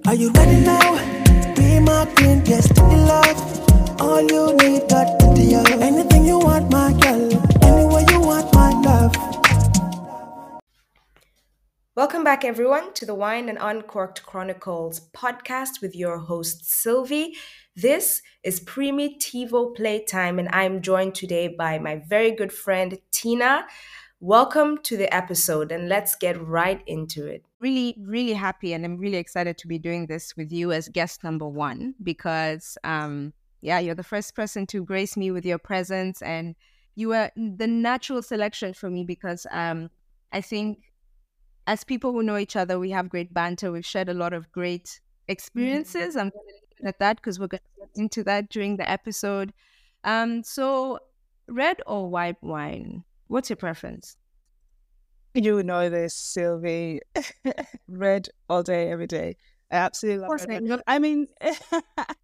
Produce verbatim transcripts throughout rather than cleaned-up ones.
Are you ready now? Be my queen, yes, to the love. All you need, got into you. Anything you want, my girl. Anywhere you want, my love. Welcome back, everyone, to the Wine and Uncorked Chronicles podcast with your host, Sylvie. This is Primitivo Playtime, and I'm joined today by my very good friend, Tina. Welcome to the episode, and let's get right into it. Really, really happy, and I'm really excited to be doing this with you as guest number one because, um, yeah, you're the first person to grace me with your presence, and you were the natural selection for me because um, I think as people who know each other, we have great banter. We've shared a lot of great experiences. Mm-hmm. I'm going to leave it at that because we're going to get into that during the episode. Um, so, red or white wine? What's your preference? You know this, Sylvie. Red all day, every day. I absolutely love red. Red. I mean, yeah,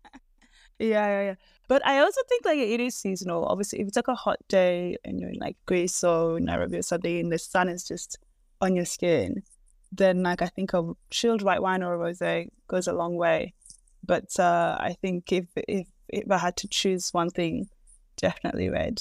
yeah, yeah. But I also think like it is seasonal. Obviously, if it's like a hot day and you're in like Greece or Nairobi or something, and the sun is just on your skin, then like I think a chilled white wine or a rosé goes a long way. But uh, I think if if if I had to choose one thing, definitely red.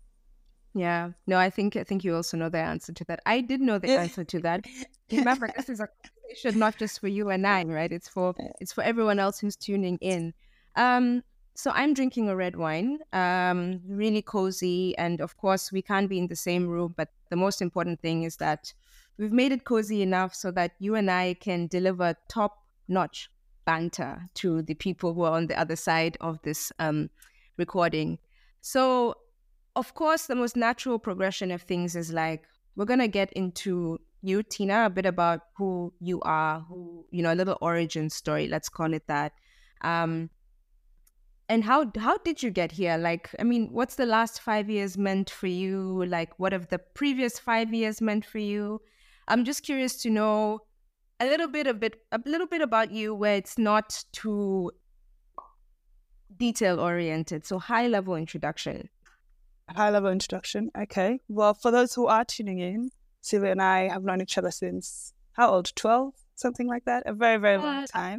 Yeah, no, I think I think you also know the answer to that. I did know the answer to that. Remember, this is a conversation not just for you and I, right? It's for it's for everyone else who's tuning in. Um, so I'm drinking a red wine, um, really cozy, and of course we can't be in the same room. But the most important thing is that we've made it cozy enough so that you and I can deliver top-notch banter to the people who are on the other side of this um, recording. So. Of course, the most natural progression of things is like, we're going to get into you, Tina, a bit about who you are, who, you know, a little origin story, let's call it that. Um, and how how did you get here? Like, I mean, what's the last five years meant for you? Like, what have the previous five years meant for you? I'm just curious to know a little bit, a bit, a little bit about you where it's not too detail oriented. So high level introduction. High level introduction. Okay. Well, for those who are tuning in, Sylvia and I have known each other since how old? twelve? Something like that. A very, very long time.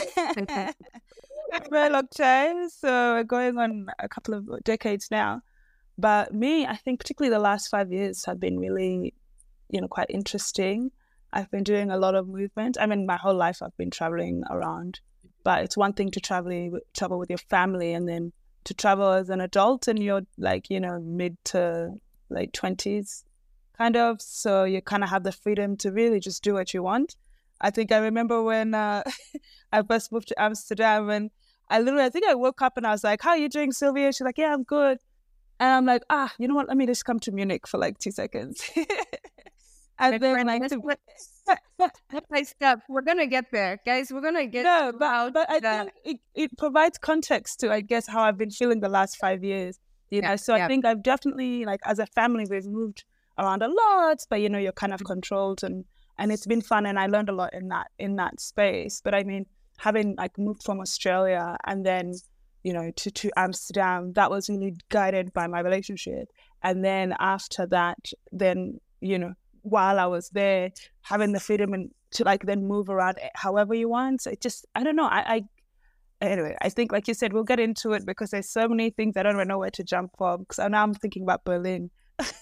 Very long time. So we're going on a couple of decades now. But me, I think particularly the last five years have been really, you know, quite interesting. I've been doing a lot of movement. I mean, my whole life I've been traveling around. But it's one thing to travel, travel with your family and then to travel as an adult and you're like, you know, mid to late twenties kind of. So you kind of have the freedom to really just do what you want. I think I remember when uh, I first moved to Amsterdam and I literally, I think I woke up and I was like, how are you doing, Sylvia? She's like, yeah, I'm good. And I'm like, ah, you know what? Let me just come to Munich for like two seconds. And then like, nice stuff. We're gonna get there, guys. We're gonna get no, but but I think it, it provides context to I guess how I've been feeling the last five years. You know, yeah, so yeah. I think I've definitely like as a family we've moved around a lot, but you know you're kind of controlled and and it's been fun and I learned a lot in that in that space. But I mean, having like moved from Australia and then you know to to Amsterdam, that was really guided by my relationship. And then after that, then you know. While I was there, having the freedom and to like then move around however you want. So it just, I don't know. I, I anyway, I think like you said, we'll get into it because there's so many things I don't even know where to jump from. Because now I'm thinking about Berlin.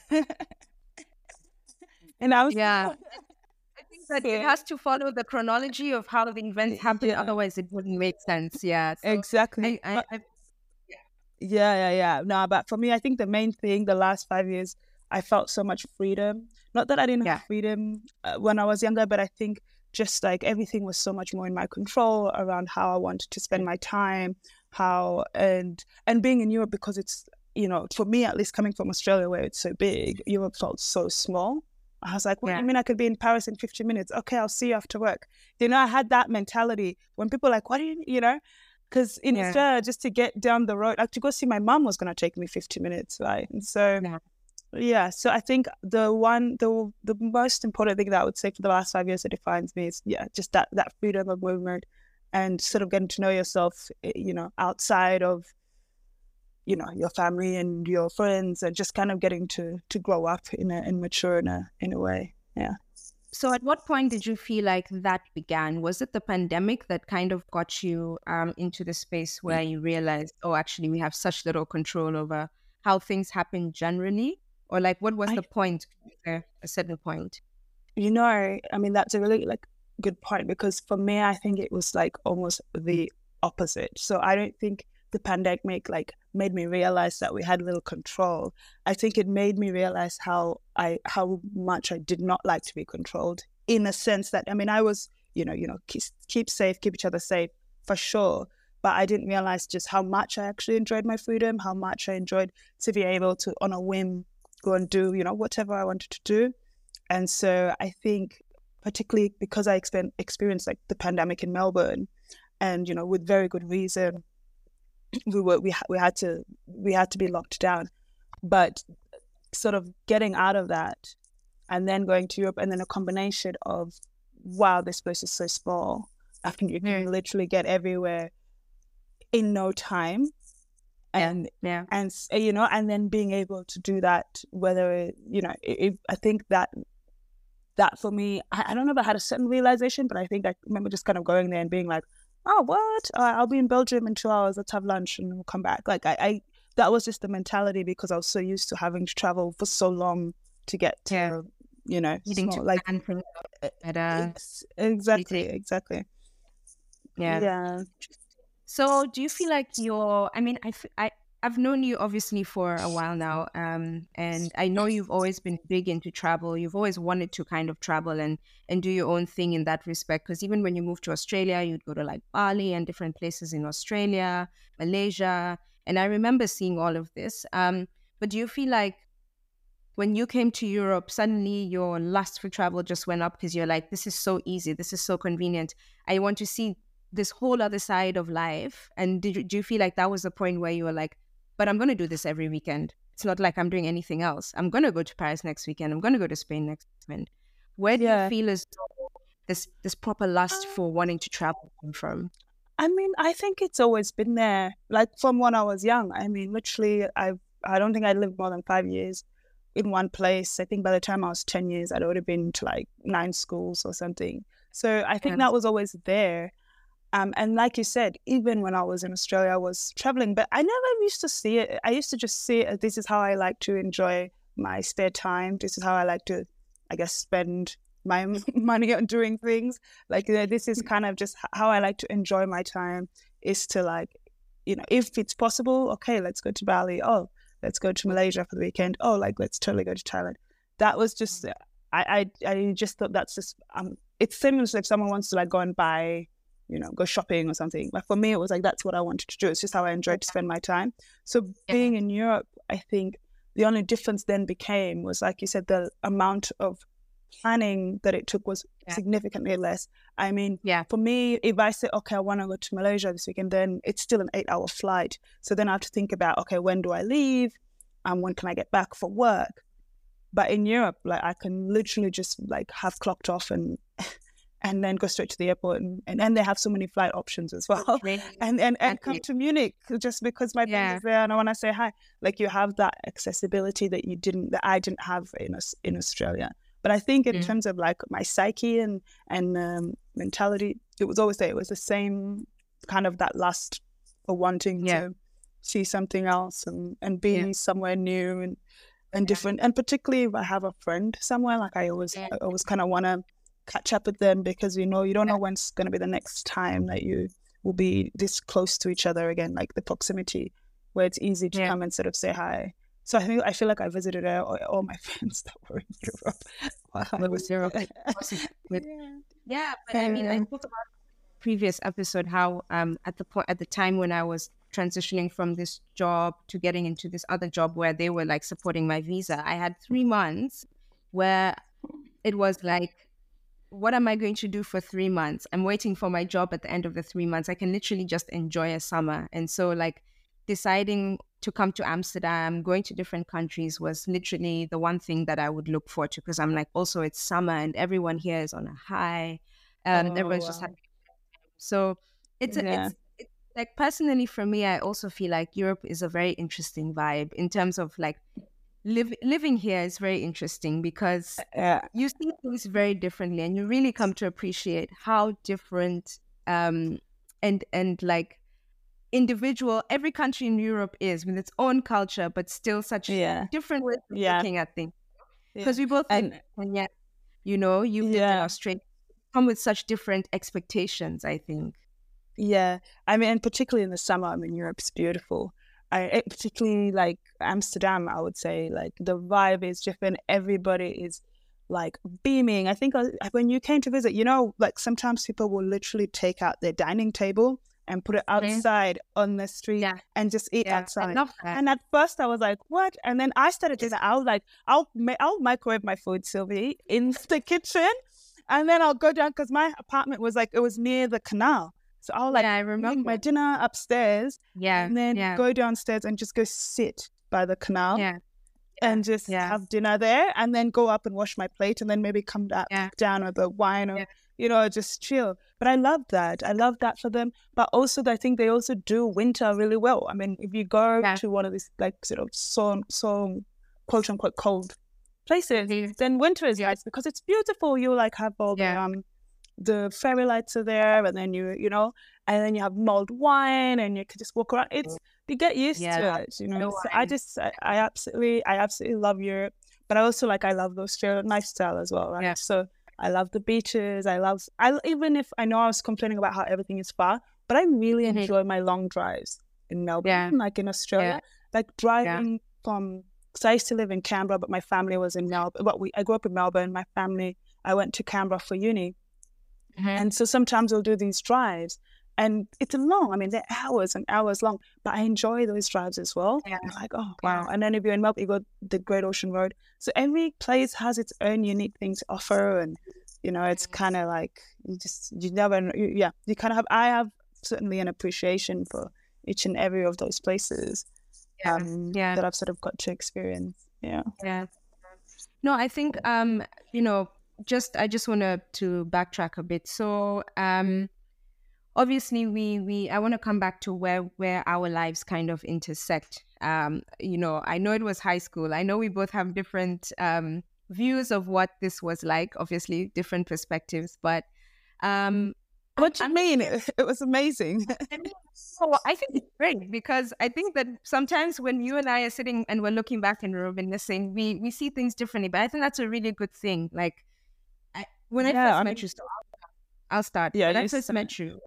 and I was yeah. I think that it has to follow the chronology of how the events happen. Yeah. Otherwise, it wouldn't make sense. Yeah, so exactly. I, I, but, I, yeah. yeah, yeah, yeah. No, but for me, I think the main thing the last five years, I felt so much freedom. Not that I didn't yeah. have freedom uh, when I was younger, but I think just like everything was so much more in my control around how I wanted to spend my time, how and and being in Europe because it's, you know, for me at least coming from Australia where it's so big, Europe felt so small. I was like, what yeah. do you mean I could be in Paris in fifteen minutes? Okay, I'll see you after work. You know, I had that mentality when people are like, what do you, you know? Because in yeah. Australia, just to get down the road, like to go see my mum was going to take me fifty minutes, right? And so... Yeah. Yeah, so I think the one, the the most important thing that I would say for the last five years that defines me is, yeah, just that, that freedom of movement and sort of getting to know yourself, you know, outside of, you know, your family and your friends and just kind of getting to, to grow up in a, and mature in a, in a way. Yeah. So at what point did you feel like that began? Was it the pandemic that kind of got you um, into the space where you realized, oh, actually, we have such little control over how things happen generally? Or like, what was I, the point, uh, a certain point? You know, I mean, that's a really like good point, because for me, I think it was like almost the opposite. So I don't think the pandemic like made me realize that we had little control. I think it made me realize how I how much I did not like to be controlled, in a sense that, I mean, I was, you know, you know, keep, keep safe, keep each other safe for sure. But I didn't realize just how much I actually enjoyed my freedom, how much I enjoyed to be able to, on a whim, go and do, you know, whatever I wanted to do. And so I think, particularly because I expen- experienced like the pandemic in Melbourne, and, you know, with very good reason, we were we ha- we had to we had to be locked down. But sort of getting out of that, and then going to Europe, and then a combination of, wow, this place is so small. I think you can literally get everywhere in no time. And yeah. and you know, and then being able to do that, whether it, you know, it, I think that that for me, I, I don't know if I had a certain realization, but I think I remember just kind of going there and being like, oh, what? Uh, I'll be in Belgium in two hours. Let's have lunch and we'll come back. Like I, I, that was just the mentality, because I was so used to having to travel for so long to get to, yeah. you know, needing small, to like plan for better. Exactly, exactly. Yeah. Yeah. So do you feel like you're, I mean, I, I, I've known you obviously for a while now, um, and I know you've always been big into travel. You've always wanted to kind of travel and, and do your own thing in that respect. Because even when you moved to Australia, you'd go to like Bali and different places in Australia, Malaysia. And I remember seeing all of this. Um, but do you feel like when you came to Europe, suddenly your lust for travel just went up because you're like, this is so easy. This is so convenient. I want to see this whole other side of life. And did you, do you feel like that was the point where you were like, but I'm going to do this every weekend. It's not like I'm doing anything else. I'm going to go to Paris next weekend. I'm going to go to Spain next weekend. Where do yeah. you feel as this this proper lust for wanting to travel come from? I mean, I think it's always been there. Like from when I was young. I mean, literally, I I don't think I lived more than five years in one place. I think by the time I was ten years, I'd already been to like nine schools or something. So I think yeah. that was always there. Um, and like you said, even when I was in Australia, I was traveling, but I never used to see it. I used to just see it as this is how I like to enjoy my spare time. This is how I like to, I guess, spend my money on doing things. Like, you know, this is kind of just how I like to enjoy my time, is to like, you know, if it's possible, okay, let's go to Bali. Oh, let's go to Malaysia for the weekend. Oh, like, let's totally go to Thailand. That was just, I, I, I just thought that's just, um, it's similar to if someone wants to like go and buy, you know, go shopping or something. But for me, it was like, that's what I wanted to do. It's just how I enjoyed to spend my time. So yeah. being in Europe, I think the only difference then became was, like you said, the amount of planning that it took was yeah. significantly less. I mean, yeah. for me, if I say, okay, I want to go to Malaysia this weekend, then it's still an eight hour flight. So then I have to think about, okay, when do I leave? And when can I get back for work? But in Europe, like I can literally just like have clocked off and and then go straight to the airport, and, and then they have so many flight options as well. Really? And and, and come to Munich just because my yeah. friend is there and I want to say hi. Like you have that accessibility that you didn't, that I didn't have in in Australia. But I think in mm. terms of like my psyche and and um, mentality, it was always there. It was the same kind of that lust for wanting yeah. to see something else and and be yeah. somewhere new and and yeah. different. And particularly if I have a friend somewhere, like I always yeah. I always kind of want to catch up with them, because you know you don't know when it's going to be the next time that you will be this close to each other again, like the proximity where it's easy to yeah. come and sort of say hi. So I think I feel like I visited all, all my friends that were in Europe. Wow, it was Europe. With, yeah. yeah, but I mean, I talked about previous episode how um at the point at the time when I was transitioning from this job to getting into this other job where they were like supporting my visa, I had three months where it was like, what am I going to do for three months? I'm waiting for my job at the end of the three months. I can literally just enjoy a summer. And so like deciding to come to Amsterdam, going to different countries was literally the one thing that I would look forward to, because I'm like, also it's summer and everyone here is on a high. Um, oh, everyone's wow. just happy. So it's, yeah. it's, it's like personally for me, I also feel like Europe is a very interesting vibe in terms of like live, living here is very interesting because Yeah. you see things very differently, and you really come to appreciate how different um and and like individual every country in Europe is with its own culture, but still such Yeah. different ways of Yeah. looking at things. Yeah. Because we both And- live, and yet, you know, you lived in Yeah. Australia, come with such different expectations, I think. Yeah, I mean, and particularly in the summer, I mean, Europe's beautiful. I it- particularly like Amsterdam, I would say, like the vibe is different. Everybody is like beaming. I think uh, when you came to visit, you know, like sometimes people will literally take out their dining table and put it outside on the street Yeah. and just eat Yeah, I outside. love that. And at first I was like, what? And then I started doing that. I was like, I'll ma- I'll microwave my food, Sylvie, in the kitchen, and then I'll go down because my apartment was like it was near the canal. So I'll like Yeah, I eat remember. my dinner upstairs Yeah, and then yeah. go downstairs and just go sit by the canal Yeah, and just yeah. have dinner there and then go up and wash my plate and then maybe come da- Yeah. down with a wine or, Yeah. you know, just chill. But I love that. I love that for them. But also I think they also do winter really well. I mean, if you go Yeah. to one of these like sort of so, so quote unquote cold places, Mhm. then winter is Yeah. nice because it's beautiful. You like have all the Yeah. um the fairy lights are there and then you you know and then you have mulled wine and you can just walk around. It's you get used Yeah, to it, you know. no So I wine. just I, I absolutely I absolutely love Europe, but I also like I love the Australian lifestyle as well, right? Yeah. So I love the beaches. I love I even if I know I was complaining about how everything is far, but I really Mhm. enjoy my long drives in Melbourne, Yeah. like in Australia, like driving from. Because I used to live in Canberra, but my family was in Melbourne. But we I grew up in Melbourne. My family I went to Canberra for uni. Mhm. And so sometimes we'll do these drives and it's long. I mean, they're hours and hours long, but I enjoy those drives as well. Yeah. I'm like, oh, Wow. wow. And then if you're in Melbourne, you go the Great Ocean Road. So every place has its own unique thing to offer. And, you know, it's kind of like, you just, you never, know, you, yeah, you kind of have, I have certainly an appreciation for each and every of those places Yeah. um, Yeah. that I've sort of got to experience. Yeah. Yeah. No, I think um, you know, just I just want to to backtrack a bit. So um, obviously we we I want to come back to where where our lives kind of intersect. Um, you know, I know it was high school. I know we both have different um views of what this was like. Obviously, different perspectives, but um. What do you mean? It, it was amazing. So I think it's great because I think that sometimes when you and I are sitting and we're looking back in reminiscing, we we see things differently. But I think that's a really good thing. Like I, when I Yeah, first I met mean- you, so I'll start. Yeah, when I you first start. met you,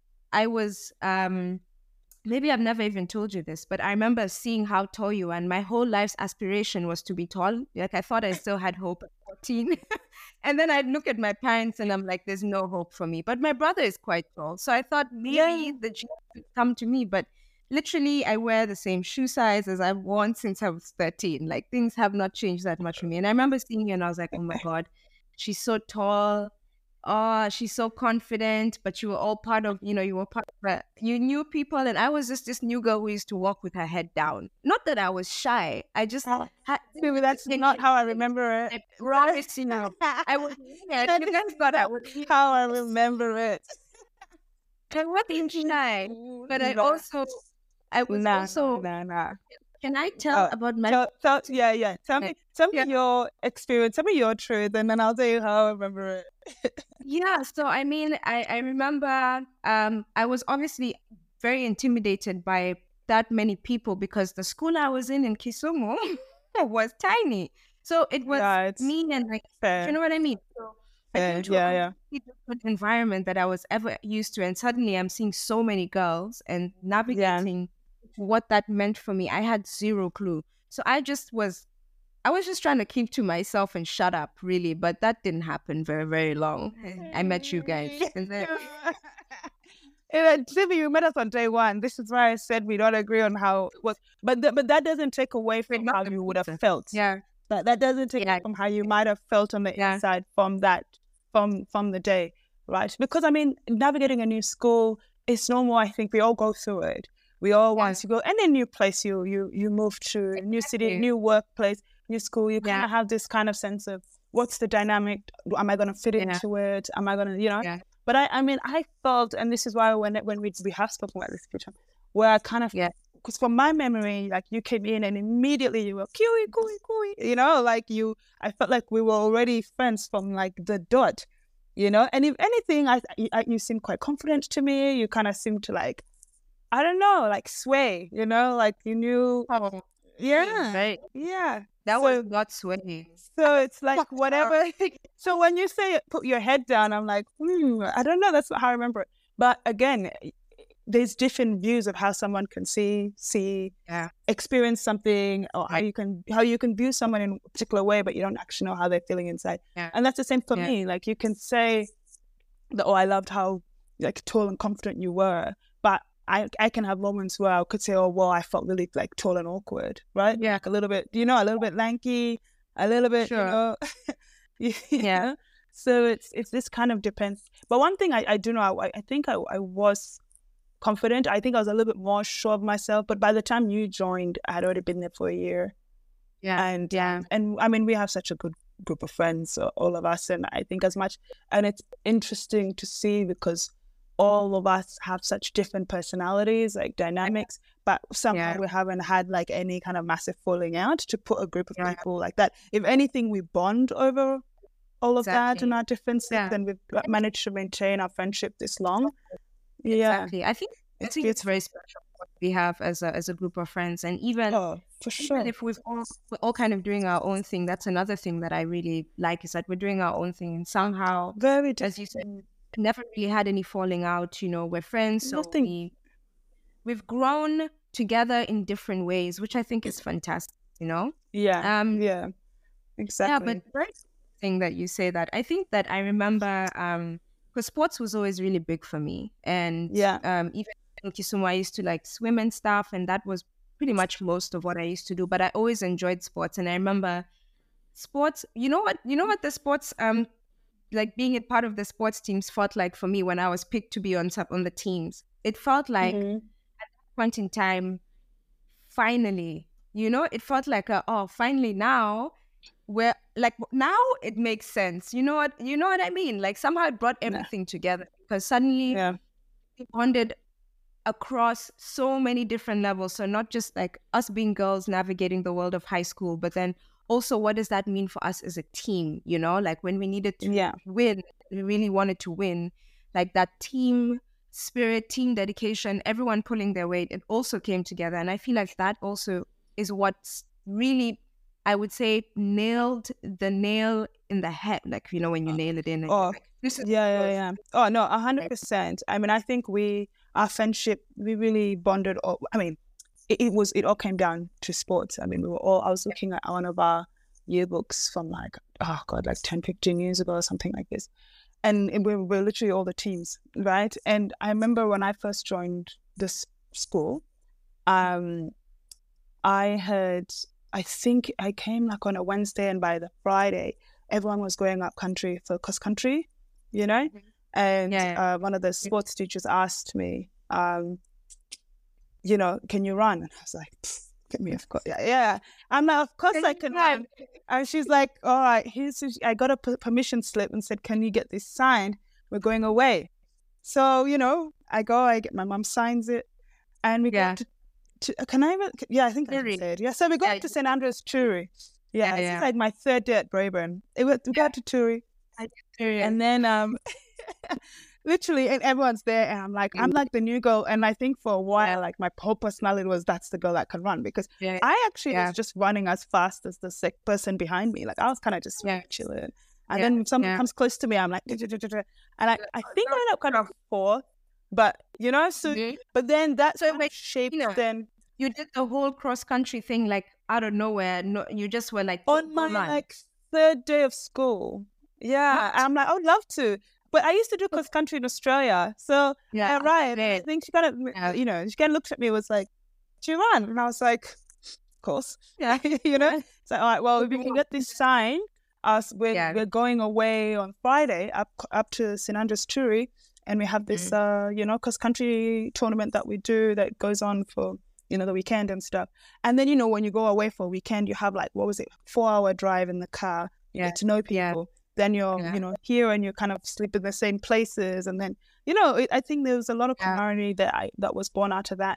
I was um maybe I've never even told you this, but I remember seeing how tall you were, and my whole life's aspiration was to be tall. Like I thought I still had hope at fourteen. And then I'd look at my parents and I'm like, there's no hope for me. But my brother is quite tall. So I thought maybe Yeah. the genes would come to me. But literally, I wear the same shoe size as I've worn since I was thirteen. Like things have not changed that much for me. And I remember seeing you and I was like, oh my God, she's so tall. Oh, she's so confident. But you were all part of, you know, you were part of it. You knew people. And I was just this new girl who used to walk with her head down. Not that I was shy. I just had. Maybe that's not how I remember it. I promise you now. I was weird. You guys got I was How I remember it. I wasn't shy, but I Nah. also I was Nah, also. nah, nah. Can I tell Oh, about my? Tell, tell, yeah, yeah. Tell me, tell me Yeah. your experience. Tell me your truth, and then I'll tell you how I remember it. Yeah. So I mean, I I remember. Um, I was obviously very intimidated by that many people because the school I was in in Kisumu was tiny. So it was Yeah, it's me and like, fair. you know what I mean? So I Fair, came to yeah, a yeah. completely different environment that I was ever used to, and suddenly I'm seeing so many girls and navigating what that meant for me. I had zero clue. So I just was, I was just trying to keep to myself and shut up, really. But that didn't happen very, very long. I met you guys, and then And Sylvie, you met us on day one. This is why I said we don't agree on how it was. But th- but that doesn't take away from how you would have felt. yeah, That that doesn't take Yeah. away from how you might have felt on the Yeah. inside from that from from the day, right? Because I mean, navigating a new school is normal. I think we all go through it. We all Yeah. once you go any new place you you you move to, a new city, Exactly. new workplace, new school, you kind Yeah. of have this kind of sense of what's the dynamic? Am I going to fit Yeah. into it? Am I going to, you know? Yeah. But I, I mean, I felt, and this is why when it, when we we have spoken about this a few times, where I kind of Yeah. because from my memory, like you came in and immediately you were Kiwi, Kiwi, Kiwi, you know, like you, I felt like we were already friends from like the dot, you know, and if anything, I, I you seemed quite confident to me. You kind of seemed to like, I don't know, like sway, you know, like you knew, oh, yeah, right. yeah. That so, was not swaying. So it's like whatever. So when you say put your head down, I'm like, hmm, I don't know. That's not how I remember it. But again, there's different views of how someone can see, see, yeah. experience something, or how you can how you can view someone in a particular way, but you don't actually know how they're feeling inside. Yeah. And that's the same for yeah. me. Like you can say that, oh, I loved how like tall and confident you were, but I I can have moments where I could say, oh, well, I felt really like tall and awkward, right? Yeah, like a little bit, you know, a little bit lanky, a little bit, sure. you know. you yeah. know? So it's it's this kind of depends. But one thing I, I do know, I, I think I, I was confident. I think I was a little bit more sure of myself. But by the time you joined, I had already been there for a year. Yeah. And yeah. and I mean, we have such a good group of friends, all of us. And I think as much, and it's interesting to see because all of us have such different personalities, like dynamics, but somehow yeah. we haven't had like any kind of massive falling out to put a group of yeah. people like that. If anything, we bond over all of exactly. that and our differences, yeah. and we've managed to maintain our friendship this long. Yeah, exactly. I think I think it's very special what we have as a as a group of friends, and even oh, for sure. Even if we've all we're all kind of doing our own thing, that's another thing that I really like is that we're doing our own thing, and somehow, very as you said, never really had any falling out. You know, we're friends, so Nothing. we we've grown together in different ways, which I think is fantastic. You know, yeah, um, yeah, exactly. Yeah, but very thing that you say that. I think that I remember um because sports was always really big for me, and yeah, um even in Kisumu I used to like swim and stuff, and that was pretty much most of what I used to do. But I always enjoyed sports, and I remember sports. You know what? You know what the sports um like being a part of the sports teams felt like for me when I was picked to be on top on the teams. It felt like mm-hmm. at that point in time, finally, you know, it felt like a, oh, finally now. Where like now it makes sense, you know what you know what I mean, like somehow it brought everything yeah. together because suddenly yeah. we bonded across so many different levels. So not just like us being girls navigating the world of high school, but then also what does that mean for us as a team, you know, like when we needed to yeah. win, we really wanted to win, like that team spirit, team dedication, everyone pulling their weight, it also came together. And I feel like that also is what's really, I would say, nailed the nail in the head. Like, you know, when you nail it in. Oh, like, this is yeah, yeah, yeah. Oh, no, a hundred percent. I mean, I think we, our friendship, we really bonded. All, I mean, it, it was, it all came down to sports. I mean, we were all, I was looking at one of our yearbooks from like, oh God, like ten, fifteen years ago or something like this. And we were, we're literally all the teams, right? And I remember when I first joined this school, um, I had, I think I came like on a Wednesday, and by the Friday, everyone was going up country for cross country, you know? Mm-hmm. And yeah, yeah. Uh, one of the sports teachers asked me, um, you know, can you run? And I was like, get me, of course. Yeah, yeah. I'm like, of course I can run. And she's like, all right, here's, I got a permission slip and said, can you get this signed? We're going away. So, you know, I go, I get, my mom signs it, and we yeah. go to, to, can I even, yeah, I think I can say it. Yeah, so we go yeah. to Saint Andrews Turi. Yeah, yeah, yeah. It's like my third day at Braeburn. It was, we got to Turi. And then, um, literally, and everyone's there, and I'm like, I'm like the new girl. And I think for a while, yeah. like my whole personality was that's the girl that can run, because yeah. I actually yeah. was just running as fast as the sick person behind me. Like I was kind of just yeah. chilling. And yeah. then if someone yeah. comes close to me, I'm like, and I, I think I ended up kind of fourth, but you know, so mm-hmm. but then that so wait, shaped. You know, then you did the whole cross country thing like out of nowhere. No, you just were like on my online. like third day of school. Yeah, and I'm like, I would love to. But I used to do cross country in Australia. So, yeah, uh, right. I think she kind of, yeah. you know, she kind of looked at me and was like, do you run? And I was like, of course. Yeah. you know? So, all right, well, if we can get this signed, us, we're, yeah. we're going away on Friday up up to Saint Andrews Turi. And we have this, mm. uh, you know, cross country tournament that we do that goes on for, you know, the weekend and stuff. And then, you know, when you go away for a weekend, you have like, what was it, four hour drive in the car. You yeah. get to know people. Yeah. Then you're, yeah. you know, here and you kind of sleep in the same places. And then, you know, it, I think there was a lot of camaraderie yeah. that I, that was born out of that.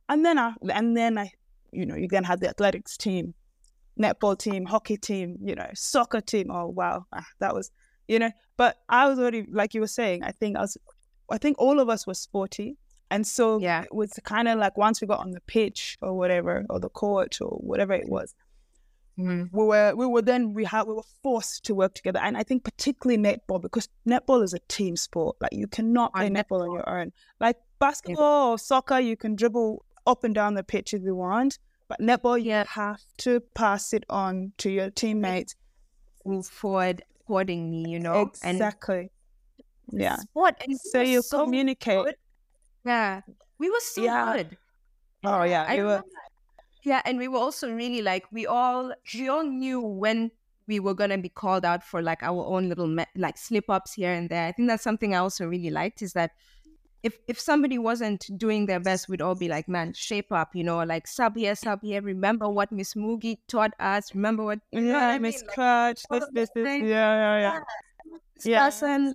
And then I, and then I, you know, you then had the athletics team, netball team, hockey team, you know, soccer team. Oh, wow. Ah, that was, you know, but I was already, like you were saying, I think I was, I think all of us were sporty. And so Yeah. it was kind of like once we got on the pitch or whatever, or the court or whatever it was, Mm-hmm. we were, we were then, we had, we were forced to work together. And I think particularly netball, because netball is a team sport. Like you cannot play On netball on your own. Like basketball or soccer, you can dribble up and down the pitch if you want. But netball, you Yeah. have to pass it on to your teammates. Move forward accordingly, you know. Exactly. And Yeah. sport. And we So were you so communicate. good. Yeah. We were so Yeah. good. Oh yeah, I you were. remember. Yeah, and we were also really like we all we all knew when we were gonna be called out for like our own little me- like slip ups here and there. I think that's something I also really liked is that if if somebody wasn't doing their best, we'd all be like, man, shape up, you know, like sub here, sub here. Remember what Miss Moogie taught us. Remember what you know what I Yeah, Miss mean? Like, Crutch, all this, of this, those this. things. Yeah, yeah, yeah. This Yeah. person,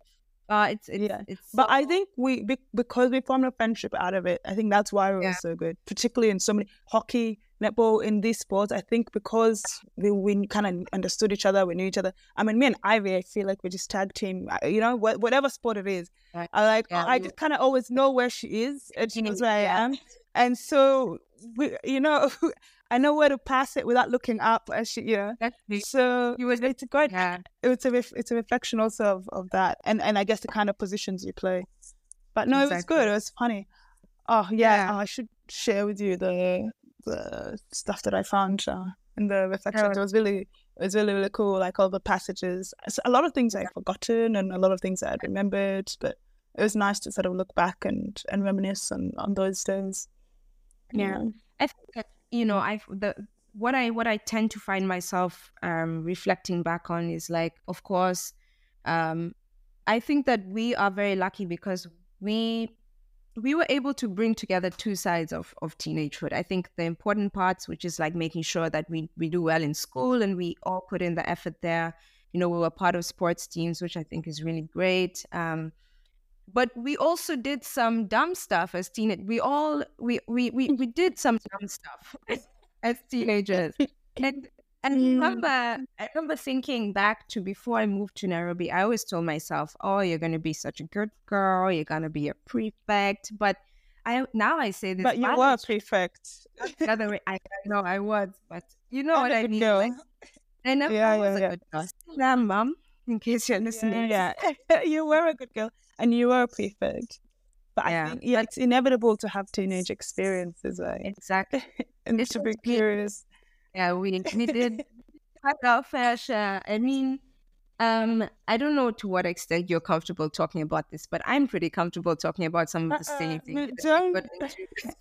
uh, it's it's Yeah. it's But so, I think we, be- because we formed a friendship out of it, I think that's why we were yeah, so good, particularly in so many hockey, netball, in these sports. I think because we, we kind of understood each other, we knew each other. I mean, me and Ivy, I feel like we just tag team, I- you know, wh- whatever sport it is. right. I like, Yeah, I we just kind of always know where she is and she knows where I yeah, am. And so, we, you know, I know where to pass it without looking up, as she, you know. exactly. So You was it's a great, yeah, it's a ref, it's a reflection also of, of that, and and I guess the kind of positions you play. But no, it was good. exactly. It was funny. Oh yeah, Yeah. oh, I should share with you the the stuff that I found uh, in the reflections. It was really, it was really really cool. Like all the passages, So a lot of things I'd forgotten, and a lot of things I'd remembered. But it was nice to sort of look back and and reminisce on on those days. you Yeah. know. I think that, you know, I the what I what I tend to find myself um reflecting back on is like, of course, um, I think that we are very lucky because we we were able to bring together two sides of of teenagehood. I think the important parts, which is like making sure that we we do well in school and we all put in the effort there. You know, we were part of sports teams, which I think is really great. Um, but we also did some dumb stuff as teenagers. We all we we we, we did some dumb stuff as teenagers. And and I remember I remember thinking back to before I moved to Nairobi, I always told myself, oh, you're gonna be such a good girl, you're gonna be a prefect. But I now I say this But you but were it's prefect. the other way. I, I know I was, but you know And what a I good mean. girl. Like, I never Yeah, was yeah, a yeah. good girl. Still am, mom, in case you're listening. Yeah, yeah. You were a good girl, and you were a prefect. But I Yeah, think yeah, but it's inevitable to have teenage experiences, right? exactly. And It's to be just me. curious. Yeah, we we did have our fair share. I mean, um, I don't know to what extent you're comfortable talking about this, but I'm pretty comfortable talking about some of the silly Uh-uh, things no, that we don't. got into.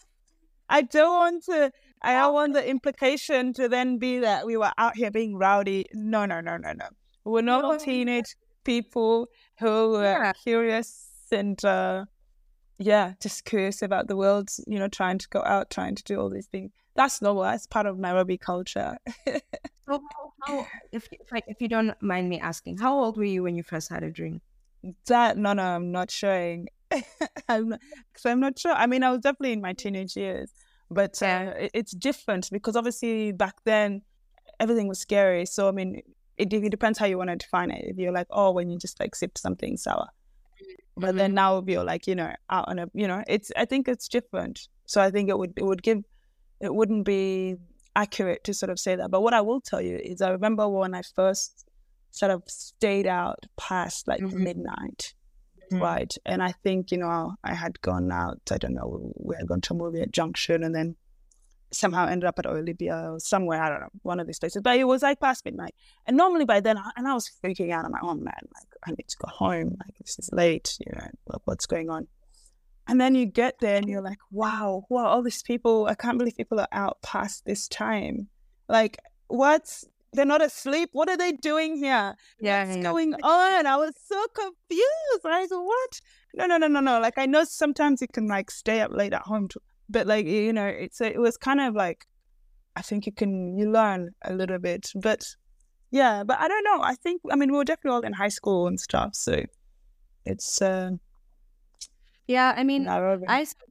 I don't want to. I don't want the implication to then be that we were out here being rowdy. No, no, no, no, no. We're not No, teenage people who were yeah, curious and uh, yeah, just curious about the world. You know, trying to go out, trying to do all these things. That's normal. That's part of Nairobi culture. so how, how if if, I, if you don't mind me asking, how old were you when you first had a drink? That no, no, I'm not showing. I'm not, cause I'm not sure. I mean, I was definitely in my teenage years, but uh, Yeah, it, it's different because obviously back then everything was scary. So I mean, it, it depends how you want to define it. If you're like, oh, when you just like sip something sour, but then hmm now if you're like, you know, out on a, you know, it's. I think it's different. So I think it would it would give it wouldn't be accurate to sort of say that. But what I will tell you is, I remember when I first sort of stayed out past like hmm midnight. Right. And I think, you know, I had gone out, I don't know, we had gone to a movie at Junction and then somehow ended up at Olivia or somewhere, I don't know, one of these places. But it was like past midnight. And normally by then, I- and I was freaking out. I'm like, oh man, like I need to go home. Like this is late, you know, like, what's going on? And then you get there and you're like, wow, wow, all these people, I can't believe people are out past this time. Like, what? They're not asleep. What are they doing here? yeah, What's I know. going on? I was so confused. I was like, what? No, no, no, no, no. Like, I know sometimes you can like stay up late at home, too, but like, you know, it's a, it was kind of like, I think you can, you learn a little bit, but yeah, but I don't know. I think, I mean, we were definitely all in high school and stuff. So it's, uh, Yeah, I mean, Nairobi. I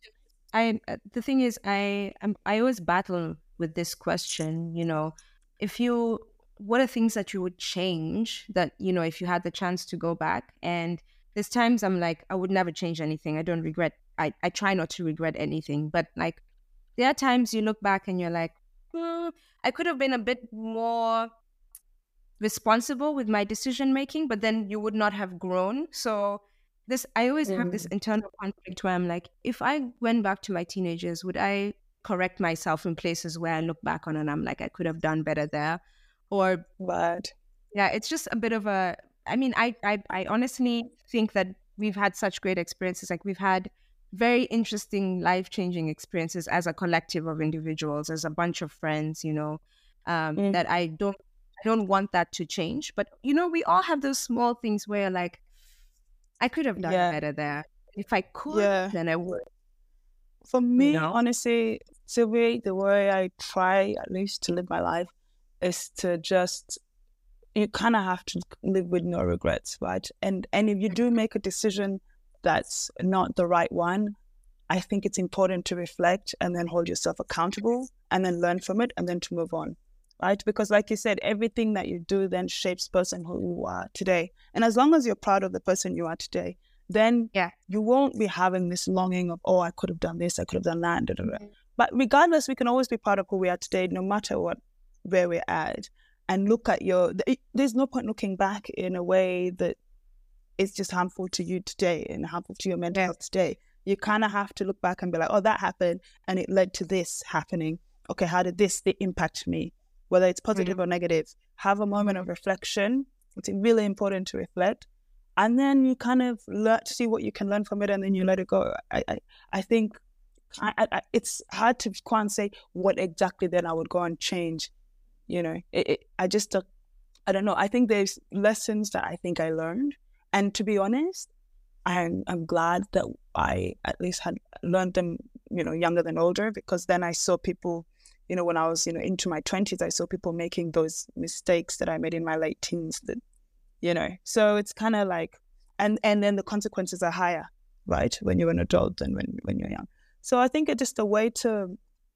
I uh, the thing is, I I'm, I always battle with this question. You know, if you, what are things that you would change that, you know, if you had the chance to go back? And there's times I'm like, I would never change anything. I don't regret. I I try not to regret anything. But like, there are times you look back and you're like, hmm, I could have been a bit more responsible with my decision making, but then you would not have grown. So this, I always have this Mm. internal conflict where I'm like, if I went back to my teenagers, would I correct myself in places where I look back on and I'm like, I could have done better there? Or But yeah, it's just a bit of a, I mean, I, I, I honestly think that we've had such great experiences. Like we've had very interesting, life-changing experiences as a collective of individuals, as a bunch of friends, you know, um, mm, that I don't, I don't want that to change. But, you know, we all have those small things where like, I could have done yeah, better there. If I could, yeah. then I would, For you me, know? honestly, Sylvie, the way I try at least to live my life is to just, you kind of have to live with no regrets, right? And and if you do make a decision that's not the right one, I think it's important to reflect and then hold yourself accountable and then learn from it and then to move on, right? Because like you said, everything that you do then shapes the person who you are today. And as long as you're proud of the person you are today, then Yeah. you won't be having this longing of, oh, I could have done this, I could have done that. Da, da, da. But regardless, we can always be proud of who we are today, no matter what, where we're at. And look at your, there's no point looking back in a way that is just harmful to you today and harmful to your mental Yeah. health today. You kind of have to look back and be like, oh, that happened and it led to this happening. Okay, how did this impact me? Whether it's positive Mhm. or negative, have a moment of reflection. It's really important to reflect. And then you kind of learn, see what you can learn from it, and then you let it go. I I, I think I, I, it's hard to quite say what exactly then I would go and change. You know, it, it, I just, uh, I don't know. I think there's lessons that I think I learned. And to be honest, I'm, I'm glad that I at least had learned them, you know, younger than older, because then I saw people, you know, when I was, you know, into my twenties, I saw people making those mistakes that I made in my late teens that, you know, so it's kind of like, and, and then the consequences are higher, right? When you're an adult than when, when you're young. So I think it's just a way to,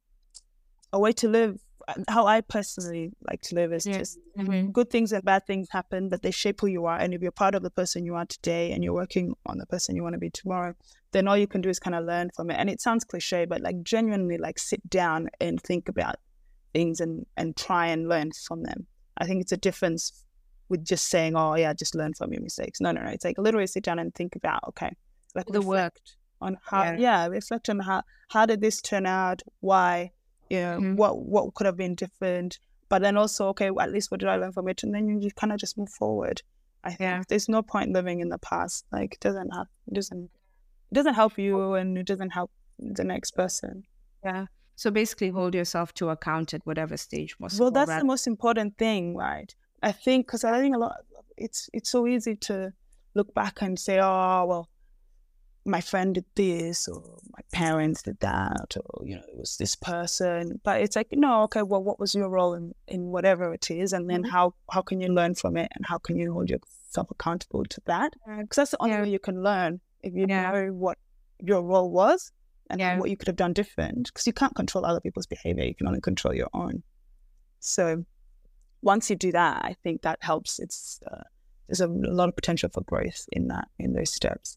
a way to live. How I personally like to live is Yeah. just Mhm. good things and bad things happen, but they shape who you are. And if you're proud of the person you are today and you're working on the person you want to be tomorrow, then all you can do is kind of learn from it. And it sounds cliche, but like genuinely like sit down and think about things and, and try and learn from them. I think it's a difference with just saying, oh yeah, just learn from your mistakes. No, no, no. It's like literally sit down and think about, okay, like The work. reflect on how, Yeah. yeah, reflect on how, how did this turn out? Why? You know, Mhm. what what could have been different, but then also, okay, well, at least what did I learn from it? And then you just kind of just move forward. I think Yeah. there's no point living in the past. Like it doesn't have, it doesn't, it doesn't help you, and it doesn't help the next person. Yeah. So basically, hold yourself to account at whatever stage possible. Well, that's rather- the most important thing, right? I think because I think a lot, it's it's so easy to look back and say, oh well, my friend did this, or my parents did that, or, you know, it was this person. But it's like, no, okay, well, what was your role in, in whatever it is? And then Mhm. how, how can you learn from it? And how can you hold yourself accountable to that? Because that's the only Yeah. way you can learn, if you Yeah. know what your role was and Yeah. what you could have done different. Because you can't control other people's behavior. You can only control your own. So once you do that, I think that helps. It's uh, there's a lot of potential for growth in that, in those steps.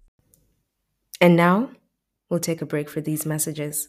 And now, we'll take a break for these messages.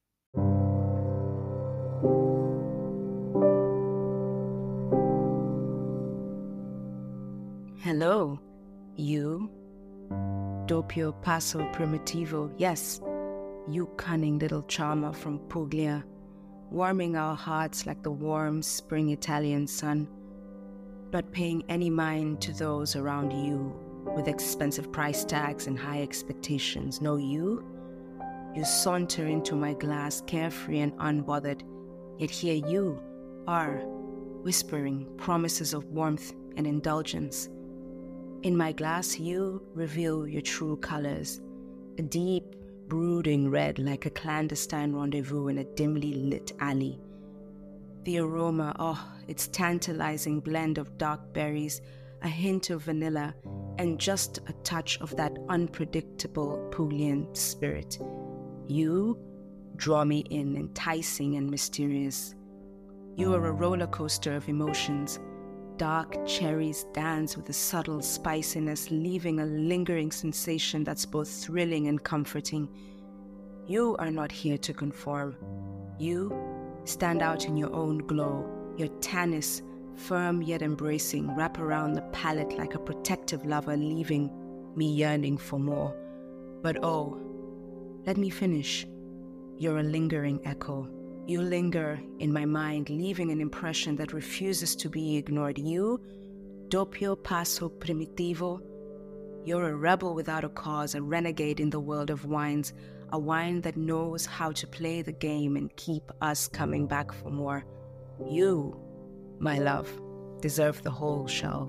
Hello, you, Doppio Passo Primitivo. Yes, you cunning little charmer from Puglia, warming our hearts like the warm spring Italian sun, not paying any mind to those around you with expensive price tags and high expectations. No, you, you saunter into my glass carefree and unbothered, yet here you are, whispering promises of warmth and indulgence. In my glass, you reveal your true colors, a deep, brooding red like a clandestine rendezvous in a dimly lit alley. The aroma, oh, its tantalizing blend of dark berries, a hint of vanilla, and just a touch of that unpredictable Puglian spirit. You draw me in, enticing and mysterious. You are a roller coaster of emotions. Dark cherries dance with a subtle spiciness, leaving a lingering sensation that's both thrilling and comforting. You are not here to conform. You stand out in your own glow. Your tanness, firm yet embracing, wrap around the palate like a protective lover, leaving me yearning for more. But oh, let me finish. You're a lingering echo. You linger in my mind, leaving an impression that refuses to be ignored. You, doppio passo primitivo, you're a rebel without a cause, a renegade in the world of wines, a wine that knows how to play the game and keep us coming back for more. You, my love, deserve the whole shelf.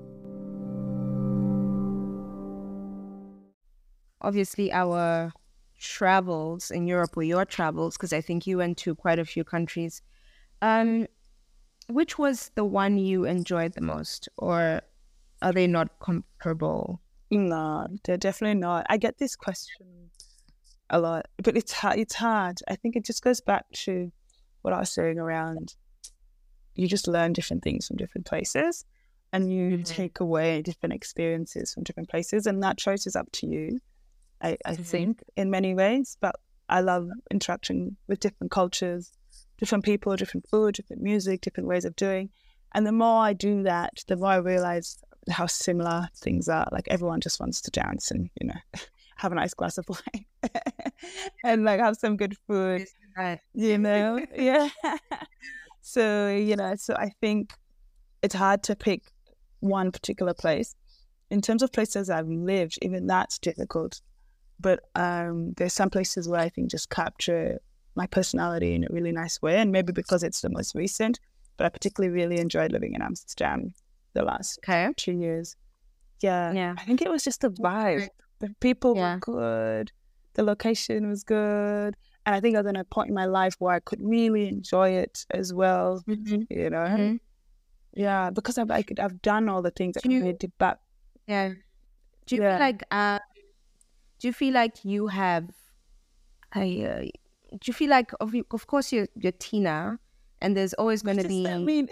Obviously, our travels in Europe, or your travels, because I think you went to quite a few countries. Um, which was the one you enjoyed the most, or are they not comparable? No, they're definitely not. I get this question a lot, but it's hard. It's hard. I think it just goes back to what I was saying around. You just learn different things from different places, and you mm-hmm. take away different experiences from different places, and that choice is up to you. I, I mm-hmm. think in many ways, but I love interacting with different cultures, different people, different food, different music, different ways of doing. And the more I do that, the more I realize how similar things are. Like everyone just wants to dance and, you know, have a nice glass of wine and like have some good food, you know? Yeah. So, you know, so I think it's hard to pick one particular place. In terms of places I've lived, even that's difficult. But um, there's some places where I think just capture my personality in a really nice way. And maybe because it's the most recent, but I particularly really enjoyed living in Amsterdam the last okay. two years. Yeah. yeah. I think it was just the vibe. The people yeah. were good. The location was good. And I think I was in a point in my life where I could really enjoy it as well. Mm-hmm. You know? Mm-hmm. Yeah. Because I've, like, I've done all the things that you, made it back. Yeah. Do you yeah. feel like... Uh... Do you feel like you have, I, uh, do you feel like, of, of course, you're, you're Tina, and there's always going to be... What does that mean?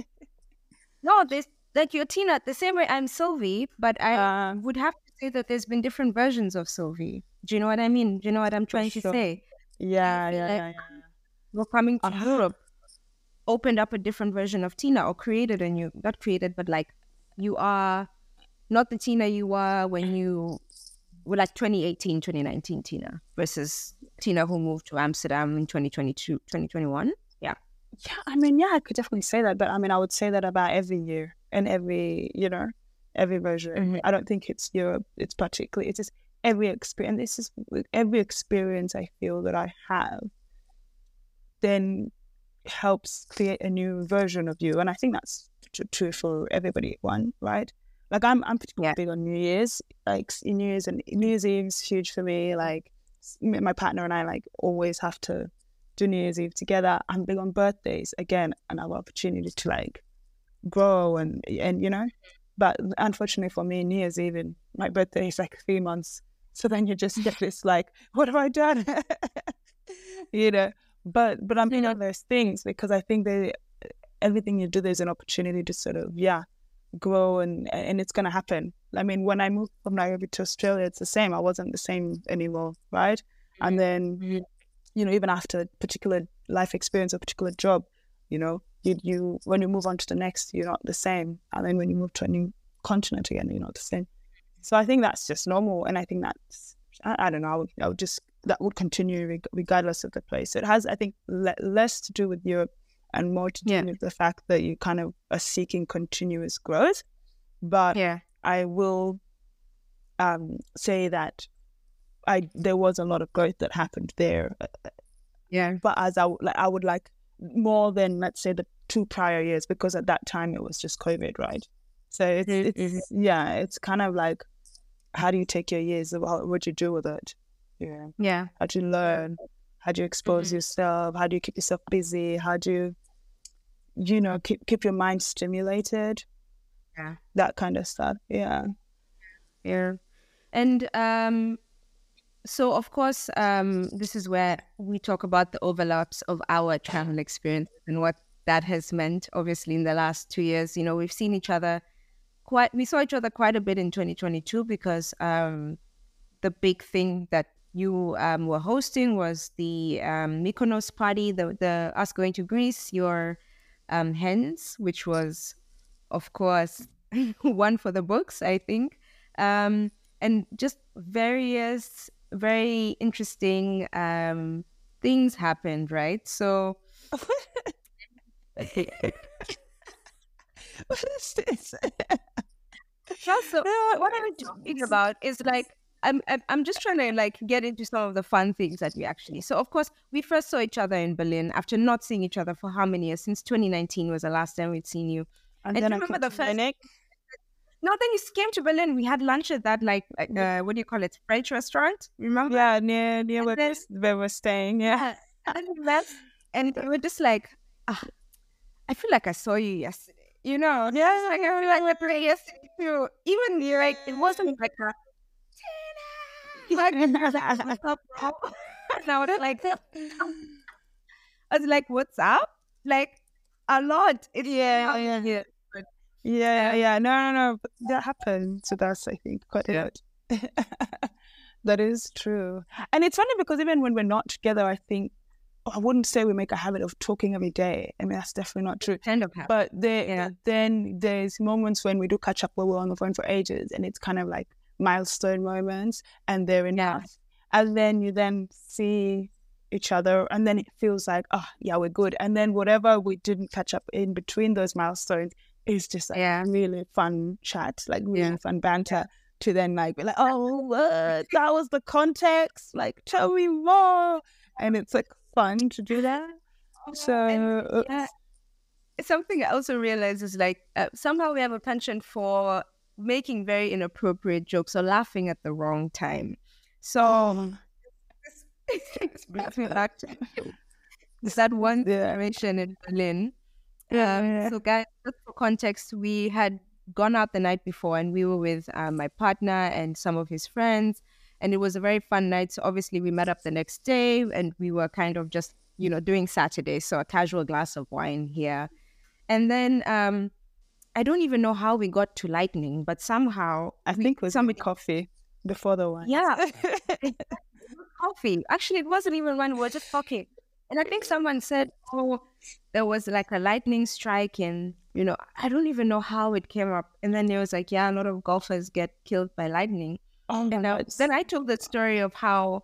No, there's, like, you're Tina, the same way I'm Sylvie, but I uh, would have to say that there's been different versions of Sylvie. Do you know what I mean? Do you know what I'm trying sure. to say? Yeah, yeah, like yeah, yeah. You're coming to uh-huh. Europe, opened up a different version of Tina, or created a new, not created, but like, you are not the Tina you were when you... Well, like twenty eighteen, twenty nineteen Tina versus Tina who moved to Amsterdam in twenty twenty-two, twenty twenty-one. Yeah. Yeah, I mean, yeah, I could definitely say that. But I mean, I would say that about every year and every, you know, every version. Mm-hmm. I don't think it's Europe. It's particularly, it's just every experience. This is every experience I feel that I have then helps create a new version of you. And I think that's t- true for everybody, one, right? Like I'm, I'm particularly yeah. big on New Year's. Like New Year's and New Year's Eve is huge for me. Like my partner and I, like always have to do New Year's Eve together. I'm big on birthdays. Again, another opportunity to like grow and and you know. But unfortunately for me, New Year's Eve and my birthday is like three months. So then you just get this like, what have I done? you know. But but I'm big on those things because I think they everything you do, there's an opportunity to sort of yeah. grow and and it's gonna happen. I mean, when I moved from Nairobi to Australia, it's the same. I wasn't the same anymore, right? Mm-hmm. And then, mm-hmm. you know, even after a particular life experience, a particular job, you know, you you when you move on to the next, you're not the same. And then when you move to a new continent again, you're not the same. So I think that's just normal, and I think that's I, I don't know. I would, I would just that would continue regardless of the place. It has, I think, le- less to do with Europe and more to do yeah. with the fact that you kind of are seeking continuous growth. But yeah. I will um, say that I there was a lot of growth that happened there. Yeah. But as I, like, I would like more than, let's say, the two prior years, because at that time it was just COVID, right? So it's, mm-hmm. it's yeah, it's kind of like, how do you take your years? What do you do with it? Yeah. Yeah. How do you learn? How do you expose mm-hmm. yourself? How do you keep yourself busy? How do you, you know, keep keep your mind stimulated? Yeah. That kind of stuff. Yeah. Yeah. And um, so of course, um, this is where we talk about the overlaps of our travel experience and what that has meant. Obviously, in the last two years, you know, we've seen each other quite. We saw each other quite a bit in twenty twenty-two because um, the big thing that you um, were hosting was the um, Mykonos party, the the us going to Greece, your um, hens, which was, of course, one for the books, I think, um, and just various very interesting um, things happened, right? So. What is this? Also, what I'm talking about is like I'm, I'm I'm just trying to like get into some of the fun things that we actually. So of course we first saw each other in Berlin after not seeing each other for how many years? Since twenty nineteen was the last time we'd seen you. And, and then do I you remember the first? Munich. No, then you came to Berlin. We had lunch at that like uh, what do you call it? French restaurant. Remember? Yeah, near near where, then, where we're staying. Yeah. And we met, and we were just like, ah, I feel like I saw you yesterday. You know, yeah, like I feel like I played yesterday too. Even you, like it wasn't like a like what's up, bro? And I was like, I was like, what's up? Like a lot. It's yeah, yeah, yeah, yeah, yeah. No, no, no. But that happened to us, I think, quite a lot. That is true, and it's funny because even when we're not together, I think. I wouldn't say we make a habit of talking every day. I mean, that's definitely not true. Kind of habit. But there, yeah. then there's moments when we do catch up where we're on the phone for ages, and it's kind of like milestone moments, and they're enough. Yeah. And then you then see each other, and then it feels like, oh, yeah, we're good. And then whatever we didn't catch up in between those milestones is just like yeah. really fun chat, like really yeah. fun banter. Yeah. To then like be like, oh, what? That was the context. Like, tell me more. And it's like fun to do that. So and, yeah. Something I also realized is like uh, somehow we have a penchant for making very inappropriate jokes or laughing at the wrong time. So um, this brings me back to that one situation in Berlin. Yeah, um, yeah. So guys, just for context, we had gone out the night before and we were with uh, my partner and some of his friends. And it was a very fun night. So obviously we met up the next day and we were kind of just, you know, doing Saturday. So a casual glass of wine here. And then um, I don't even know how we got to lightning, but somehow I we, think it was somebody coffee before the wine. Yeah. Coffee. Actually, it wasn't even wine. We were just talking. And I think someone said, oh, there was like a lightning strike and, you know, I don't even know how it came up. And then it was like, yeah, a lot of golfers get killed by lightning. Oh, and I, then I told the story of how.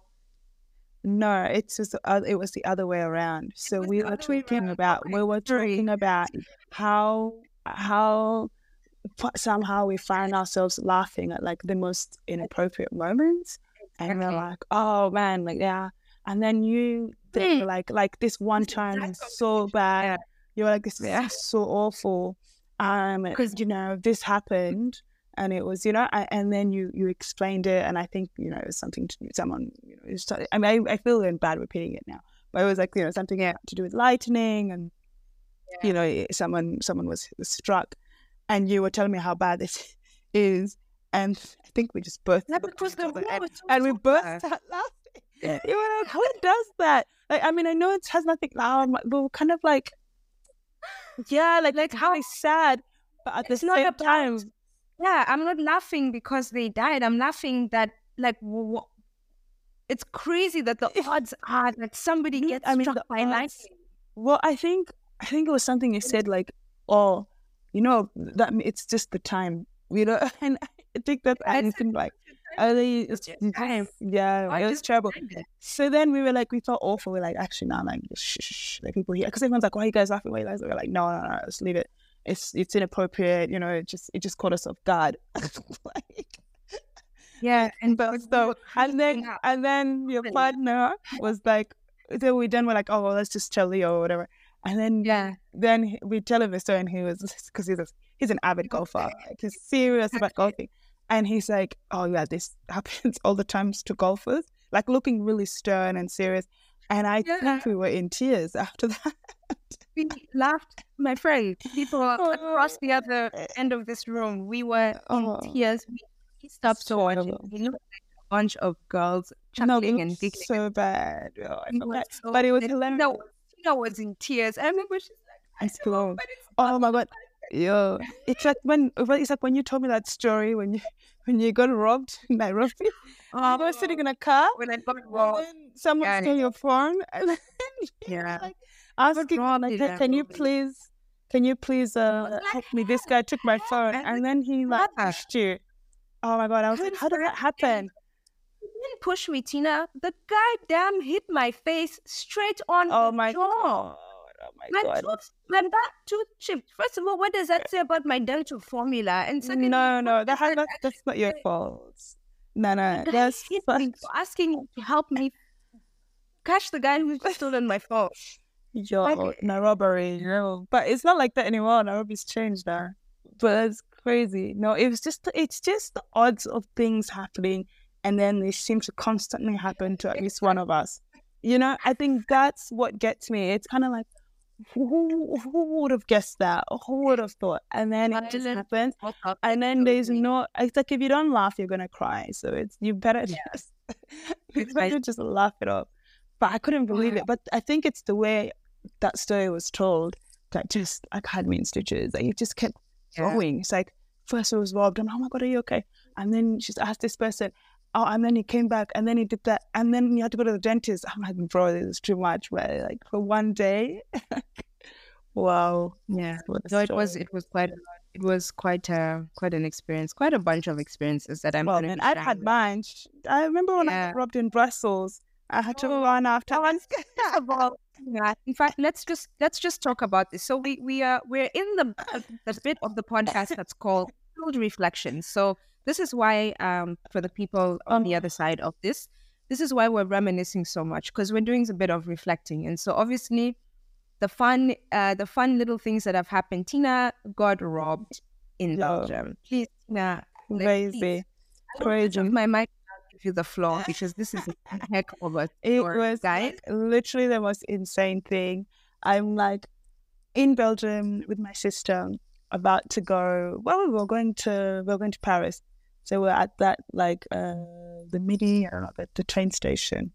No, it's just uh, it was the other way around. So we were talking about we were talking about how how somehow we find ourselves laughing at like the most inappropriate moments, and we're like, oh man, like yeah. And then you they were like like this one time is so bad. You were like, this is so awful. Um, because you know this happened. And it was, you know, I, and then you, you explained it, and I think, you know, it was something to do with someone, you know, just, I mean, I, I feel bad repeating it now, but it was like, you know, something yeah. to do with lightning, and, yeah. you know, someone someone was, was struck, and you were telling me how bad this is, and I think we just both, yeah, because the and, and we both started laughing. Yeah. You were like, who does that? Like, I mean, I know it has nothing now, but we're kind of like, yeah, like, like how it's sad, but at it's the not same about- time. Yeah, I'm not laughing because they died. I'm laughing that, like, w- w- it's crazy that the odds are that somebody gets I mean, struck by lightning. Well, I think I think it was something you said, like, oh, you know, that it's just the time, you know, and I think that I think like, early, it's time. Yeah, it was terrible. So then we were like, we felt awful. We're like, actually, no, like, shh, shh, shh, like people here, because everyone's like, why are you guys laughing? Why are you guys? We're like, no, no, no, let's leave it. It's it's inappropriate, you know. It just it just caught us off guard. Like, yeah, and but so and then and then your partner was like, then we then we're like, oh well, let's just tell Leo or whatever. And then yeah, then we tell him the story, and he was because he's a, he's an avid golfer, like he's serious about golfing, and he's like, oh yeah, this happens all the times to golfers, like looking really stern and serious. And I yeah. think we were in tears after that. We laughed, my friend. People across the other end of this room, we were in oh. tears. We stopped so much. We looked like bunch of girls No, chuckling it and was giggling. so bad. Oh, I It felt was bad. so But it was bad. hilarious. Tina was, Tina was in tears. I remember she's like, It's I know, close. but it's Oh my god. Yo. It's like when it's like when you told me that story when you when you got robbed in Nairobi. oh, You were sitting in a car when I got and robbed. then someone Yeah, stole your phone and then you were Yeah. like asking robbed like, in "Hey, can you Nairobi." please can you please uh like, help me? This guy took my phone And and then he like yeah. pushed you. Oh my god, I was like, Couldn't how did that stand happen? He didn't push me, Tina. The guy damn hit my face straight on Oh the my jaw. god. Oh my My god. tooth, my back tooth chipped. First of all, what does that say about my dental formula? And secondly, No, no, what that does has that not, that's not your actually say? fault. No, no, The guy that's hit such me for asking to help me catch the guy who's stolen my phone. yo, Like, no robbery, yo. But it's not like that anymore. Nairobi's changed now. But that's crazy. No, it was just it's just the odds of things happening, and then they seem to constantly happen to at least one of us. You know, I think that's what gets me. It's kind of like, who who would have guessed that? Who would have thought? And then it just violent happens. woke up And then to there's me. no. It's like if you don't laugh, you're gonna cry. So it's you better just you It's better like- just laugh it off. But I couldn't believe it. But I think it's the way that story was told that just like had me in stitches. Like it just kept Yeah. going. It's like first it was robbed. I'm like, oh my god, are you okay? And then she's asked this person. Oh, and then he came back, and then he did that, and then you had to go to the dentist. I'm like, bro, this is too much. But like for one day, wow. Yeah. What a So it was story. it was quite a lot. It was quite a quite an experience, quite a bunch of experiences that I'm Well, gonna man, be I'd sharing had with- mine. I remember when I Yeah. got robbed in Brussels. I had to Oh, run after. oh, First of all, yeah. In fact, let's just let's just talk about this. So we we are we're in the the bit of the podcast that's called Field Reflections. So this is why um for the people on the other side of this, this is why we're reminiscing so much, because we're doing a bit of reflecting. And so obviously the fun uh the fun little things that have happened. Tina got robbed in Yeah. Belgium. Please, Tina, like, Crazy. please. Crazy. Of my mic, I'll give you the floor because this is a heck of a It story, was guys. like, literally the most insane thing. I'm like in Belgium with my sister, about to go. Well, we were going to we were going to Paris, so we're at that like uh, the midi, I don't know, the, the train station.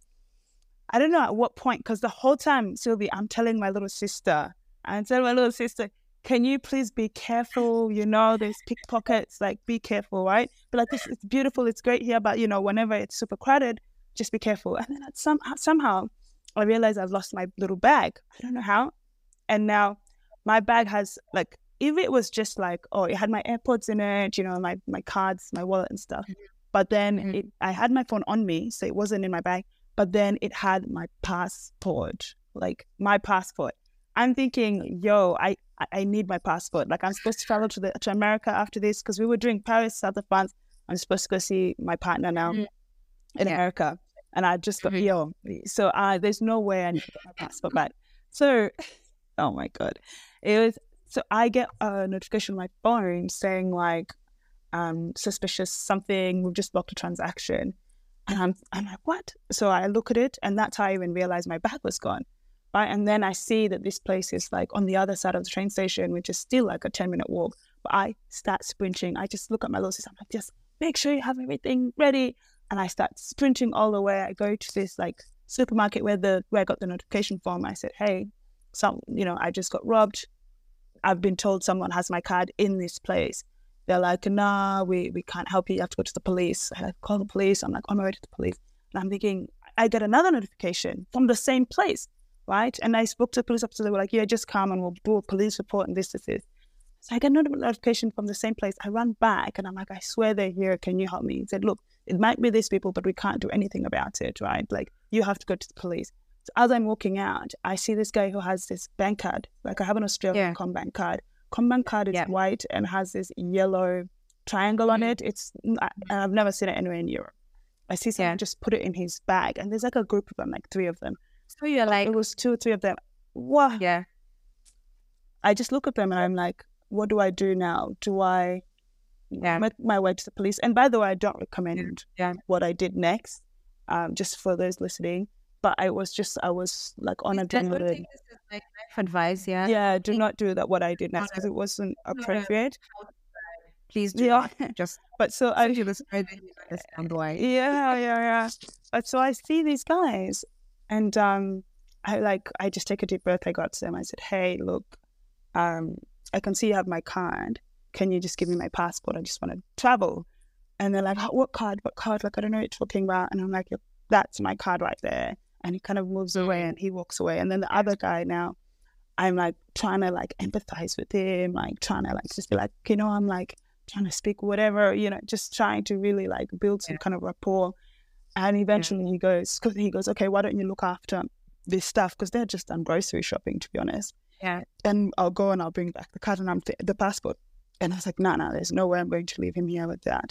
I don't know at what point, because the whole time, Sylvie, I'm telling my little sister, I'm telling my little sister, can you please be careful? You know, there's pickpockets, like be careful, right? But like this, it's beautiful, it's great here, but you know, whenever it's super crowded, just be careful. And then at some, somehow I realized I've lost my little bag. I don't know how. And now my bag has like, if it was just like, oh, it had my AirPods in it, you know, my, my cards, my wallet and stuff. But then Mhm. it, I had my phone on me, so it wasn't in my bag. But then it had my passport, like my passport. I'm thinking, yo, I, I- I need my passport. Like I'm supposed to travel to the to America after this because we were doing Paris, South of France. I'm supposed to go see my partner now Mhm. in Yeah. America, and I just got Mhm. yo. So uh, there's no way I need to get my passport back. So, oh my god, it was. So I get a notification on my phone saying like, um, suspicious something. We've just blocked a transaction. And I'm, I'm like, what? So I look at it, and that's how I even realized my bag was gone. Right. And then I see that this place is like on the other side of the train station, which is still like a ten minute walk. But I start sprinting. I just look at my little sister. I'm like, just make sure you have everything ready. And I start sprinting all the way. I go to this like supermarket where the where I got the notification from. I said, hey, some, you know, I just got robbed. I've been told someone has my card in this place. They're like, nah, we, we can't help you. You have to go to the police. I like, call the police. I'm like, on my way to the police. And I'm thinking, I get another notification from the same place, right? And I spoke to the police officer. They were like, yeah, just come and we'll do a police report and this, this, this. So I get another notification from the same place. I run back and I'm like, I swear they're here. Can you help me? He said, look, it might be these people, but we can't do anything about it, right? Like, you have to go to the police. So as I'm walking out, I see this guy who has this bank card. Like, I have an Australian Yeah. Combank card. Combank card is Yeah. white and has this yellow triangle on it. It's I, I've never seen it anywhere in Europe. I see someone Yeah. just put it in his bag, and there's like a group of them, like three of them. So you're like, It was two or three of them. What? yeah, I just look at them and I'm like, what do I do now? Do I Yeah. make my way to the police? And by the way, I don't recommend Yeah. what I did next, um, just for those listening. But I was just, I was like on I don't adrenaline. think this is like life advice, yeah. Yeah, do think- not do that. What I did next Not because it wasn't Not a- appropriate. please do yeah. not just. But so I do this. I didn't understand why. Yeah, yeah, yeah. But so I see these guys, and um, I like I just take a deep breath. I got to them. I said, "Hey, look, um, I can see you have my card. Can you just give me my passport? I just want to travel." And they're like, "What card? What card?" Like, I don't know what you're talking about. And I'm like, "That's my card right there." And he kind of moves away and he walks away. And then the other guy now, I'm like trying to like empathize with him, like trying to like just be like, you know, I'm like trying to speak whatever, you know, just trying to really like build some yeah. kind of rapport. And eventually yeah. he goes, cause he goes, "Okay, why don't you look after this stuff?" Because they're just done grocery shopping, to be honest. Yeah. And I'll go and I'll bring back the card and I'm th- the passport. And I was like, no, no, there's no way I'm going to leave him here with that.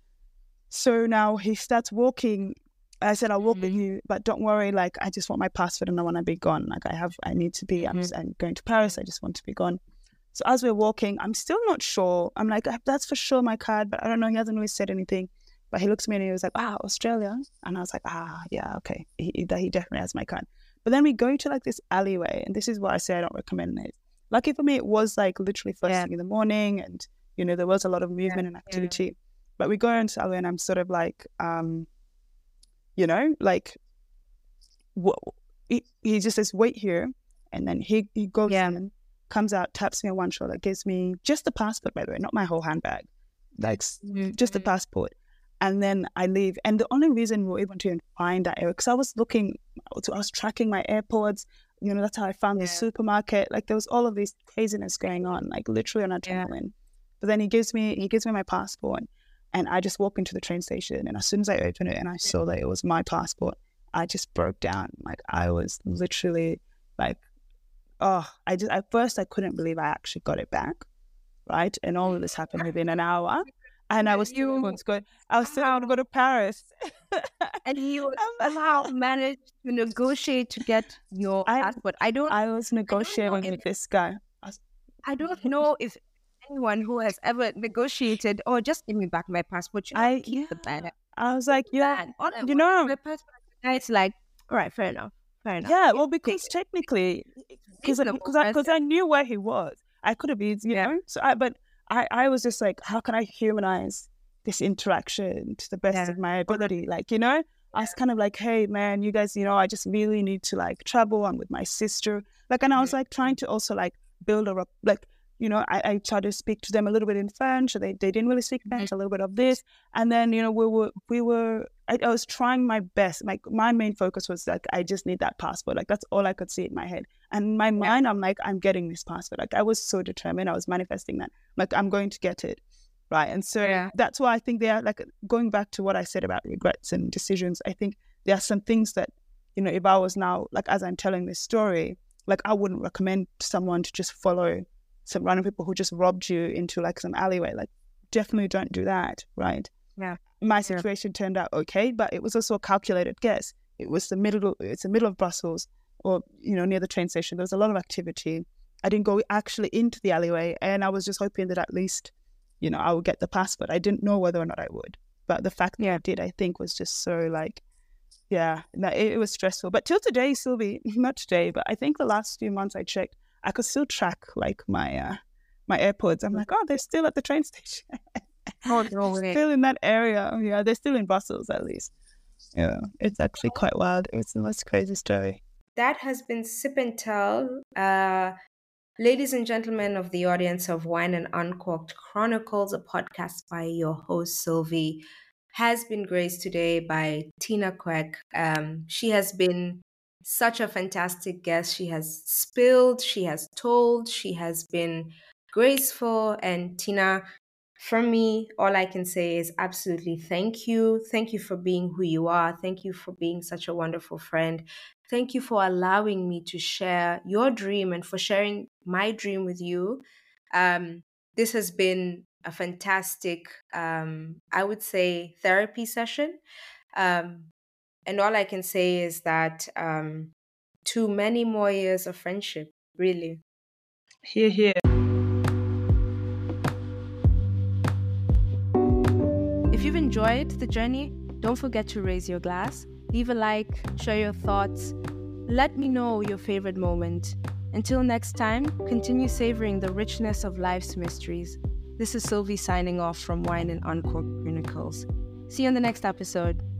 So now he starts walking. I said, "I'll walk mm-hmm. with you, but don't worry. Like, I just want my passport and I want to be gone. Like, I have, I need to be, mm-hmm. I'm, just, I'm going to Paris. I just want to be gone." So as we're walking, I'm still not sure. I'm like, "That's for sure my card," but I don't know. He hasn't really said anything. But he looks at me and he was like, "Ah, Australia." And I was like, ah, yeah, okay. He, he definitely has my card. But then we go to like this alleyway. And this is why I say I don't recommend it. Lucky for me, it was like literally first yeah. thing in the morning. And, you know, there was a lot of movement yeah. and activity. Yeah. But we go into the alleyway and I'm sort of like, um, you know, like, what, he, he just says, "Wait here." And then he, he goes yeah. in, comes out, taps me on one shoulder, gives me just the passport, by the way, not my whole handbag, like mm-hmm. just the passport. And then I leave. And the only reason we were able to find that area, because I was looking, I was tracking my AirPods, you know, that's how I found yeah. the supermarket. Like there was all of this craziness going on, like literally on adrenaline. Yeah. But then he gives me, he gives me my passport. And I just walk into the train station, and as soon as I opened it and I saw that it was my passport, I just broke down. Like I was literally like, oh, I just at first I couldn't believe I actually got it back, right? And all of this happened within an hour, and I was still going to go. I was still going to go to Paris, and you somehow managed to negotiate to get your I, passport. I don't. I was negotiating I with this guy. I, was, I don't know if anyone who has ever negotiated, "Oh, just give me back my passport." You know, I keep yeah. the banner. I was like, yeah, you know, my passport. It's like, all right, fair enough, fair enough. Yeah, well, because Take technically, because because I, I, I knew where he was, I could have been, you yeah. know. So I, but I, I was just like, how can I humanize this interaction to the best yeah. of my ability? Like, you know, I was kind of like, "Hey, man, you guys, you know, I just really need to like travel. I'm with my sister." Like, and I was like trying to also like build a like. You know, I, I tried to speak to them a little bit in French. They they didn't really speak French, a little bit of this. And then, you know, we were, we were I, I was trying my best. Like, my main focus was like, I just need that passport. Like, that's all I could see in my head. And in my mind, yeah. I'm like, I'm getting this passport. Like, I was so determined. I was manifesting that. Like, I'm going to get it. Right. And so yeah. that's why I think they are, like, going back to what I said about regrets and decisions, I think there are some things that, you know, if I was now, like, as I'm telling this story, like, I wouldn't recommend someone to just follow some random people who just robbed you into like some alleyway. Like, definitely don't do that, right? Yeah. My situation yeah. turned out okay, but it was also a calculated guess. It was the middle. It's the middle of Brussels, or you know, near the train station. There was a lot of activity. I didn't go actually into the alleyway, and I was just hoping that at least, you know, I would get the passport. I didn't know whether or not I would, but the fact yeah. that I did, I think, was just so like, yeah, no, it, it was stressful. But till today, Sylvie, not today, but I think the last few months I checked, I could still track like my uh, my AirPods. I'm like, oh, they're still at the train station. Oh, no, still in that area. Yeah, they're still in Brussels at least. Yeah, it's actually quite wild. It's the most crazy story. That has been Sip and Tell. Uh, ladies and gentlemen of the audience of Wine and Uncorked Chronicles, a podcast by your host, Sylvie, has been graced today by Tina Kwek. Um, she has been such a fantastic guest. She has spilled, she has told, she has been graceful. And Tina, from me, all I can say is absolutely thank you. Thank you for being who you are. Thank you for being such a wonderful friend. Thank you for allowing me to share your dream and for sharing my dream with you. Um, this has been a fantastic, um, I would say, therapy session. Um, And all I can say is that um, to many more years of friendship, really. Hear, hear. If you've enjoyed the journey, don't forget to raise your glass, leave a like, share your thoughts. Let me know your favorite moment. Until next time, continue savoring the richness of life's mysteries. This is Sylvie signing off from Wine and Uncorked Chronicles. See you on the next episode.